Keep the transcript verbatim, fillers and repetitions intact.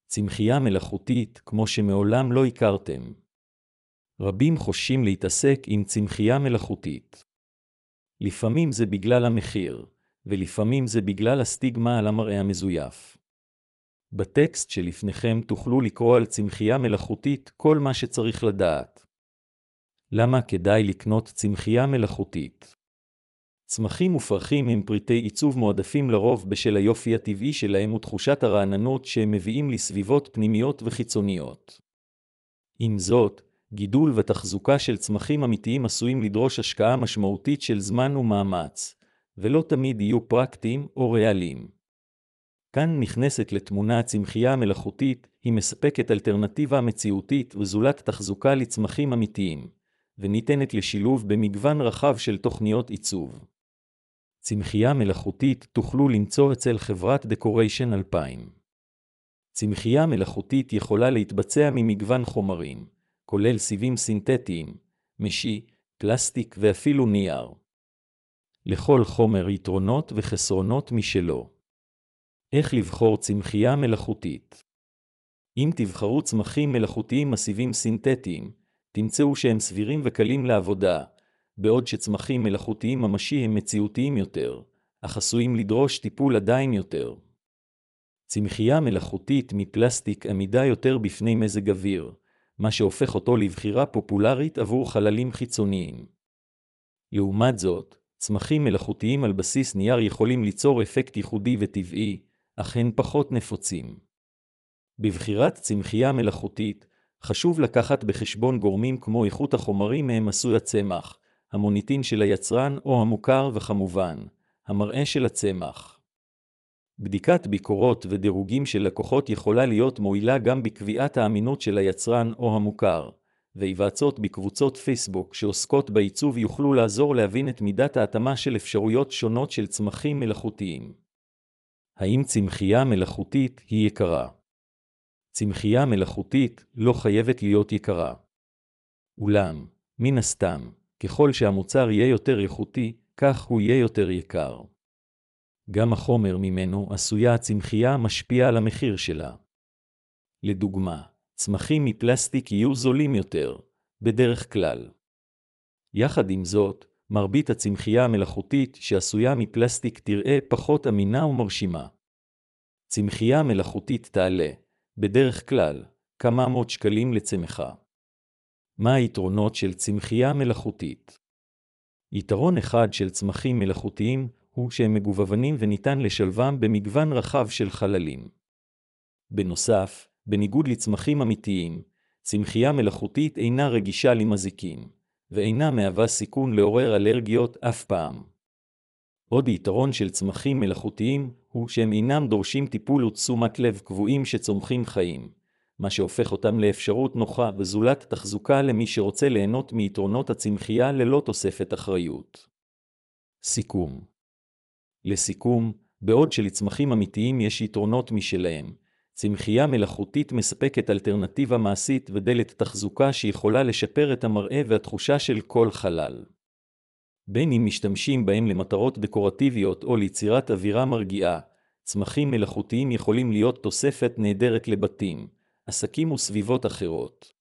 צמחייה מלאכותית כמו שמעולם לא הכרתם. רבים חוששים להתעסק עם צמחייה מלאכותית. לפעמים זה בגלל המחיר, ולפעמים זה בגלל הסטיגמה על המראה המזויף. בטקסט שלפניכם תוכלו לקרוא על צמחייה מלאכותית כל מה שצריך לדעת. למה כדאי לקנות צמחייה מלאכותית? צמחים ופרחים הם פריטי עיצוב מועדפים לרוב בשל היופי הטבעי שלהם ותחושת הרעננות שהם מביאים לסביבות פנימיות וחיצוניות. עם זאת, גידול ותחזוקה של צמחים אמיתיים עשויים לדרוש השקעה משמעותית של זמן ומאמץ, ולא תמיד יהיו פרקטיים או ריאליים. כאן נכנסת לתמונה הצמחייה המלאכותית, היא מספקת אלטרנטיבה מציאותית וזולת תחזוקה לצמחים אמיתיים, וניתנת לשילוב במגוון רחב של תוכניות עיצוב. צמחייה מלאכותית תוכלו למצוא אצל חברת דקוריישן אלפיים. צמחייה מלאכותית יכולה להתבצע ממגוון חומרים, כולל סיבים סינתטיים, משי, פלסטיק ואפילו נייר. לכל חומר יתרונות וחסרונות משלו. איך לבחור צמחייה מלאכותית? אם תבחרו צמחים מלאכותיים מסיבים סינתטיים, תמצאו שהם סבירים וקלים לעבודה, בעוד שצמחים מלאכותיים ממשי הם מציאותיים יותר, אך עשויים לדרוש טיפול עדיין יותר. צמחייה מלאכותית מפלסטיק עמידה יותר בפני מזג אוויר, מה שהופך אותו לבחירה פופולרית עבור חללים חיצוניים. לעומת זאת, צמחים מלאכותיים על בסיס נייר יכולים ליצור אפקט ייחודי וטבעי, אך הן פחות נפוצים. בבחירת צמחייה מלאכותית, חשוב לקחת בחשבון גורמים כמו איכות החומרים מהם עשוי הצמח, המוניטין של היצרן או המוכר וכמובן, המראה של הצמח. בדיקת ביקורות ודירוגים של לקוחות יכולה להיות מועילה גם בקביעת האמינות של היצרן או המוכר, והיוועצות בקבוצות פייסבוק שעוסקות בעיצוב יוכלו לעזור להבין את מידת ההתאמה של אפשרויות שונות של צמחים מלאכותיים. האם צמחייה מלאכותית היא יקרה? צמחייה מלאכותית לא חייבת להיות יקרה. אולם, מן הסתם, ככל שהמוצר יהיה יותר איכותי, כך הוא יהיה יותר יקר. גם החומר ממנו עשויה הצמחייה משפיע על המחיר שלה. לדוגמה, צמחים מפלסטיק יהיו זולים יותר, בדרך כלל. יחד עם זאת, מרבית הצמחייה המלאכותית שעשויה מפלסטיק תראה פחות אמינה ומרשימה. צמחייה מלאכותית תעלה, בדרך כלל, כמה מאות שקלים לצמחה. מה היתרונות של צמחייה מלאכותית? יתרון אחד של צמחים מלאכותיים הוא שהם מגוונים וניתן לשלבם במגוון רחב של חללים. בנוסף, בניגוד לצמחים אמיתיים, צמחייה מלאכותית אינה רגישה למזיקים, ואינה מהווה סיכון לעורר אלרגיות אף פעם. עוד יתרון של צמחים מלאכותיים הוא שהם אינם דורשים טיפול ותשומת לב קבועים שצומחים חיים, מה שהופך אותם לאפשרות נוחה וזולת תחזוקה למי שרוצה ליהנות מיתרונות הצמחייה ללא תוספת אחריות. סיכום. לסיכום, בעוד שלצמחים אמיתיים יש יתרונות משלהם, צמחייה מלאכותית מספקת אלטרנטיבה מעשית ודלת תחזוקה שיכולה לשפר את המראה והתחושה של כל חלל. בין אם משתמשים בהם למטרות דקורטיביות או ליצירת אווירה מרגיעה, צמחים מלאכותיים יכולים להיות תוספת נהדרת לבתים, עסקים וסביבות אחרות.